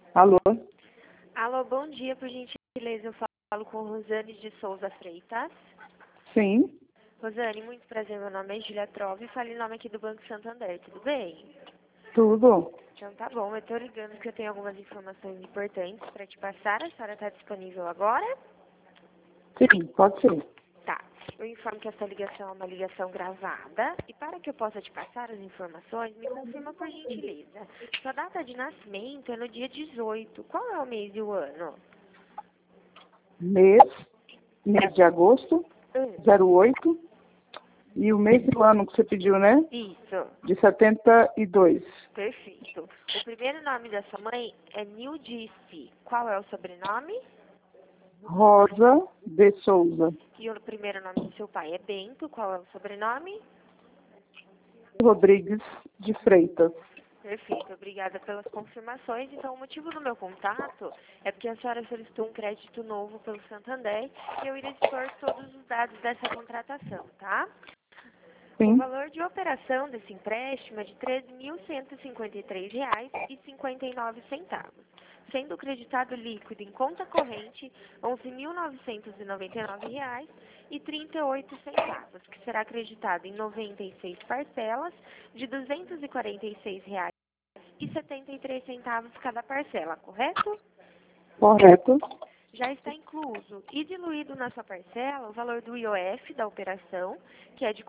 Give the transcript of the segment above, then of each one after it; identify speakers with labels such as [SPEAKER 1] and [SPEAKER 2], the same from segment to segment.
[SPEAKER 1] Alô?
[SPEAKER 2] Alô, bom dia, por gentileza, eu falo com Rosane de Souza Freitas.
[SPEAKER 1] Sim,
[SPEAKER 2] Rosane, muito prazer, meu nome é Julia Trove, falo em nome aqui do Banco Santander, tudo bem?
[SPEAKER 1] tudo.
[SPEAKER 2] Então tá bom, eu tô ligando porque eu tenho algumas informações importantes para te passar, a senhora tá disponível agora?
[SPEAKER 1] Sim, pode ser.
[SPEAKER 2] Tá, eu informo que essa ligação é uma ligação gravada e para que eu possa te passar as informações, me confirma por gentileza. Sua data de nascimento é no dia 18, qual é o mês e o ano?
[SPEAKER 1] Mês de agosto, 08. E o mês do ano que você pediu, né?
[SPEAKER 2] Isso.
[SPEAKER 1] De 72.
[SPEAKER 2] Perfeito. O primeiro nome da sua mãe é Nildice. Qual é o sobrenome?
[SPEAKER 1] Rosa de Souza.
[SPEAKER 2] E o primeiro nome do seu pai é Bento. Qual é o sobrenome?
[SPEAKER 1] Rodrigues de Freitas.
[SPEAKER 2] Perfeito. Obrigada pelas confirmações. Então, o motivo do meu contato é porque a senhora solicitou um crédito novo pelo Santander e eu irei expor todos os dados dessa contratação, tá? O
[SPEAKER 1] Sim,
[SPEAKER 2] valor de operação desse empréstimo é de R$ 13.153,59, sendo creditado líquido em conta corrente R$ 11.999,38, que será acreditado em 96 parcelas de R$ 246,73 cada parcela, correto?
[SPEAKER 1] correto.
[SPEAKER 2] Já está incluso e diluído na sua parcela o valor do IOF da operação, que é de R$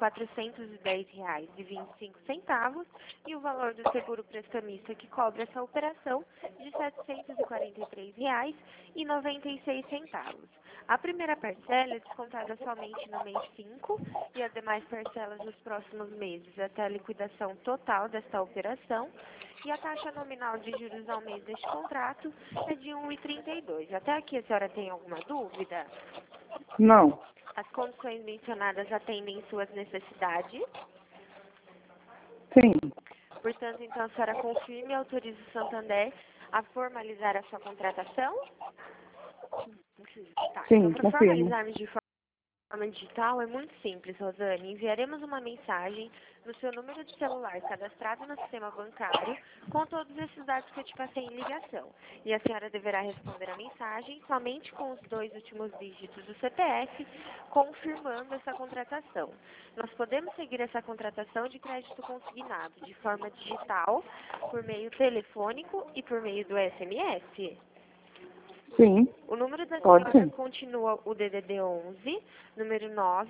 [SPEAKER 2] 410,25, e o valor do seguro prestamista que cobre essa operação de R$ 743,96. A primeira parcela é descontada somente no mês 5 e as demais parcelas nos próximos meses até a liquidação total desta operação. E a taxa nominal de juros ao mês deste contrato é de 1,32. Até aqui a senhora tem alguma dúvida?
[SPEAKER 1] Não.
[SPEAKER 2] As condições mencionadas atendem suas necessidades.
[SPEAKER 1] Sim,
[SPEAKER 2] Portanto, então a senhora confirme e autorize o Santander a formalizar a sua contratação? Tá, então
[SPEAKER 1] sim,
[SPEAKER 2] para
[SPEAKER 1] confirmo.
[SPEAKER 2] formalizarmos de forma digital é muito simples, Rosane. Enviaremos uma mensagem no seu número de celular cadastrado no sistema bancário com todos esses dados que eu te passei em ligação. E a senhora deverá responder a mensagem somente com os 2 últimos dígitos do CPF, confirmando essa contratação. Nós podemos seguir essa contratação de crédito consignado de forma digital, por meio telefônico e por meio do SMS.
[SPEAKER 1] Sim,
[SPEAKER 2] O número da
[SPEAKER 1] pode
[SPEAKER 2] senhora
[SPEAKER 1] ser.
[SPEAKER 2] continua o DDD 11, número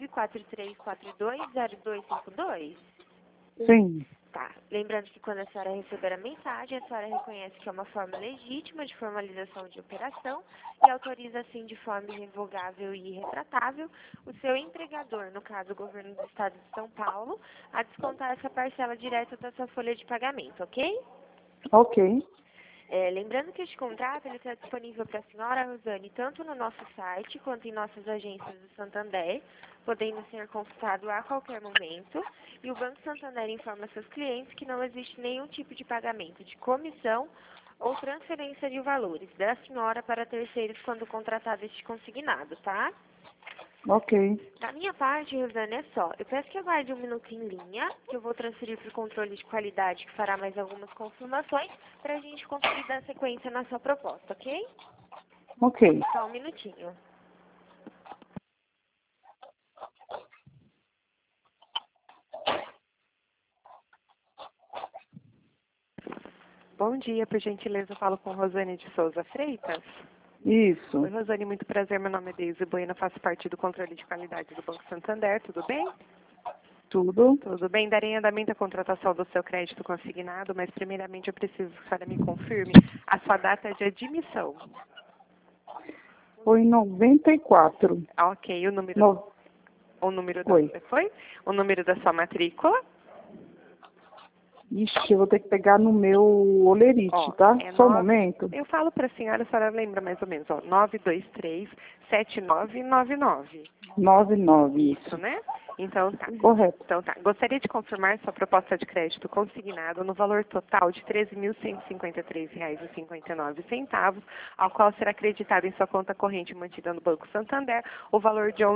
[SPEAKER 2] 943420252?
[SPEAKER 1] Sim,
[SPEAKER 2] Tá. Lembrando que quando a senhora receber a mensagem, a senhora reconhece que é uma forma legítima de formalização de operação e autoriza, assim, de forma irrevogável e irretratável, o seu empregador, no caso o governo do estado de São Paulo, a descontar essa parcela direta da sua folha de pagamento, ok?
[SPEAKER 1] ok.
[SPEAKER 2] Lembrando que este contrato ele está disponível para a senhora Rosane tanto no nosso site quanto em nossas agências do Santander, podendo ser consultado a qualquer momento. E o Banco Santander informa seus clientes que não existe nenhum tipo de pagamento de comissão ou transferência de valores da senhora para terceiros quando contratado este consignado, tá?
[SPEAKER 1] Ok,
[SPEAKER 2] Da minha parte, Rosane, é só. Eu peço que aguarde um minuto em linha, que eu vou transferir para o controle de qualidade, que fará mais algumas confirmações, para a gente conseguir dar sequência na sua proposta, ok?
[SPEAKER 1] ok.
[SPEAKER 2] Só um minutinho. Bom dia, por gentileza, eu falo com Rosane de Souza Freitas.
[SPEAKER 1] Isso,
[SPEAKER 2] Oi, Rosane, muito prazer, meu nome é Deise Bueno, faço parte do controle de qualidade do Banco Santander, tudo bem?
[SPEAKER 1] tudo.
[SPEAKER 2] Tudo bem, darei andamento à contratação do seu crédito consignado, mas primeiramente eu preciso que a senhora me confirme a sua data de admissão.
[SPEAKER 1] Foi em 94.
[SPEAKER 2] Ok, o número,
[SPEAKER 1] No...
[SPEAKER 2] o número da,
[SPEAKER 1] Foi.
[SPEAKER 2] foi? O número da sua matrícula?
[SPEAKER 1] Ixi, eu vou ter que pegar no meu olerite,
[SPEAKER 2] Ó,
[SPEAKER 1] tá?
[SPEAKER 2] é
[SPEAKER 1] Só um
[SPEAKER 2] 9.
[SPEAKER 1] momento.
[SPEAKER 2] Eu falo para a senhora lembra mais ou menos, ó, 7999.
[SPEAKER 1] 99,
[SPEAKER 2] Isso, né? Então tá.
[SPEAKER 1] Correto.
[SPEAKER 2] Então tá. Gostaria de confirmar sua proposta de crédito consignado no valor total de R$ 13.153,59, ao qual será acreditado em sua conta corrente mantida no Banco Santander o valor de R$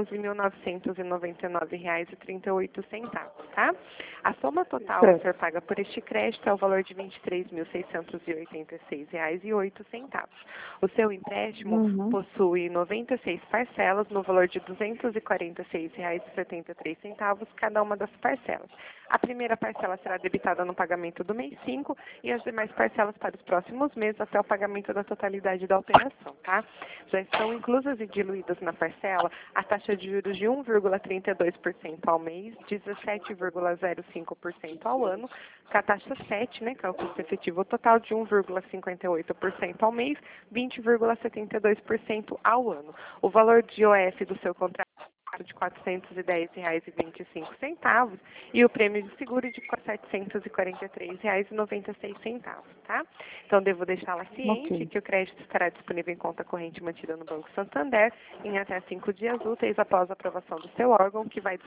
[SPEAKER 2] 11.999,38, tá? A soma total a ser paga por este crédito é o valor de R$ 23.686,08. O seu empréstimo possui 96 parcelas no valor de R$ 246,73, cada uma das parcelas. A primeira parcela será debitada no pagamento do mês 5 e as demais parcelas para os próximos meses até o pagamento da totalidade da operação, tá? Já estão inclusas e diluídas na parcela a taxa de juros de 1,32% ao mês, 17,05% ao ano, com a taxa 7, né, que é o custo efetivo total de 1,58% ao mês, 20,72% ao ano. O valor de IOF do seu contrato de R$ 410,25 e o prêmio de seguro de R$ 743,96, tá? Então, devo deixá-la ciente que o crédito estará disponível em conta corrente mantida no Banco Santander em até 5 dias úteis após a aprovação do seu órgão, que vai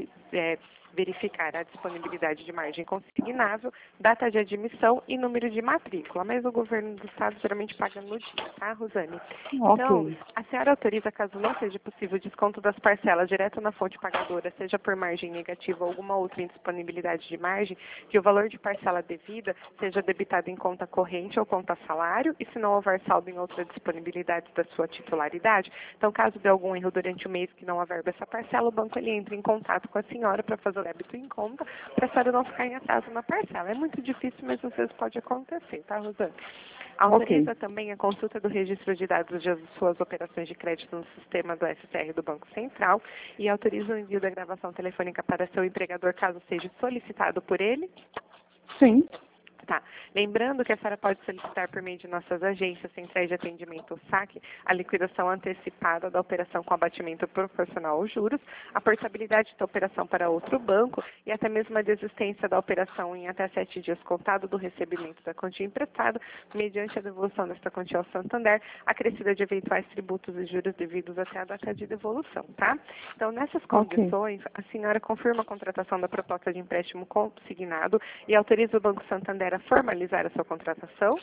[SPEAKER 2] verificar a disponibilidade de margem consignável, data de admissão e número de matrícula, mas o governo do estado geralmente paga no dia, tá, Rosane? Então, a senhora autoriza, caso não seja possível, desconto das parcelas direto na fonte pagadora, seja por margem negativa ou alguma outra indisponibilidade de margem, que o valor de parcela devida seja debitado em conta corrente ou conta salário, e se não houver saldo em outra disponibilidade da sua titularidade. Então, caso de algum erro durante o mês que não haverba essa parcela, o banco ele entra em contato com a senhora para fazer o débito em conta, para a senhora não ficar em atraso na parcela. É muito difícil, mas às vezes pode acontecer, tá, Rosane? Autoriza também a consulta do registro de dados de suas operações de crédito no sistema do SCR do Banco Central e autoriza o envio da gravação telefônica para seu empregador, caso seja solicitado por ele?
[SPEAKER 1] Sim.
[SPEAKER 2] Tá. Lembrando que a senhora pode solicitar por meio de nossas agências centrais de atendimento SAC a liquidação antecipada da operação com abatimento proporcional aos juros, a portabilidade da operação para outro banco e até mesmo a desistência da operação em até 7 dias contado do recebimento da quantia emprestada, mediante a devolução desta quantia ao Santander, acrescida de eventuais tributos e juros devidos até a data de devolução, tá? Então, nessas condições, a senhora confirma a contratação da proposta de empréstimo consignado e autoriza o Banco Santander a formalizar a sua contratação?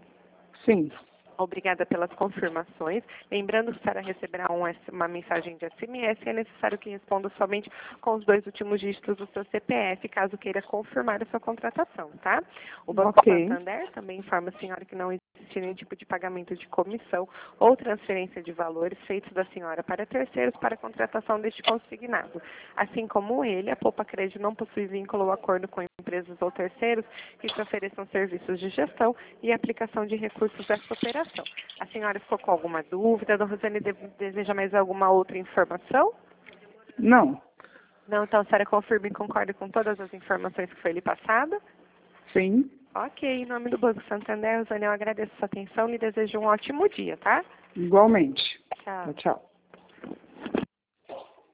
[SPEAKER 1] Sim.
[SPEAKER 2] Obrigada pelas confirmações. Lembrando que a senhora receberá uma mensagem de SMS e é necessário que responda somente com os 2 últimos dígitos do seu CPF, caso queira confirmar a sua contratação, tá? O Banco Santander também informa a senhora que não existe nenhum tipo de pagamento de comissão ou transferência de valores feitos da senhora para terceiros para a contratação deste consignado. Assim como ele, a Poupa Crédito não possui vínculo ou acordo com empresas ou terceiros que te ofereçam serviços de gestão e aplicação de recursos dessa operação. A senhora ficou com alguma dúvida? Dona Rosane deseja mais alguma outra informação?
[SPEAKER 1] Não.
[SPEAKER 2] Não, então a senhora confirma e concorda com todas as informações que foi lhe passada?
[SPEAKER 1] Sim.
[SPEAKER 2] Ok, em nome do Banco Santander, Rosane, eu agradeço a sua atenção e lhe desejo um ótimo dia, tá?
[SPEAKER 1] Igualmente.
[SPEAKER 2] Tchau.
[SPEAKER 1] Tchau.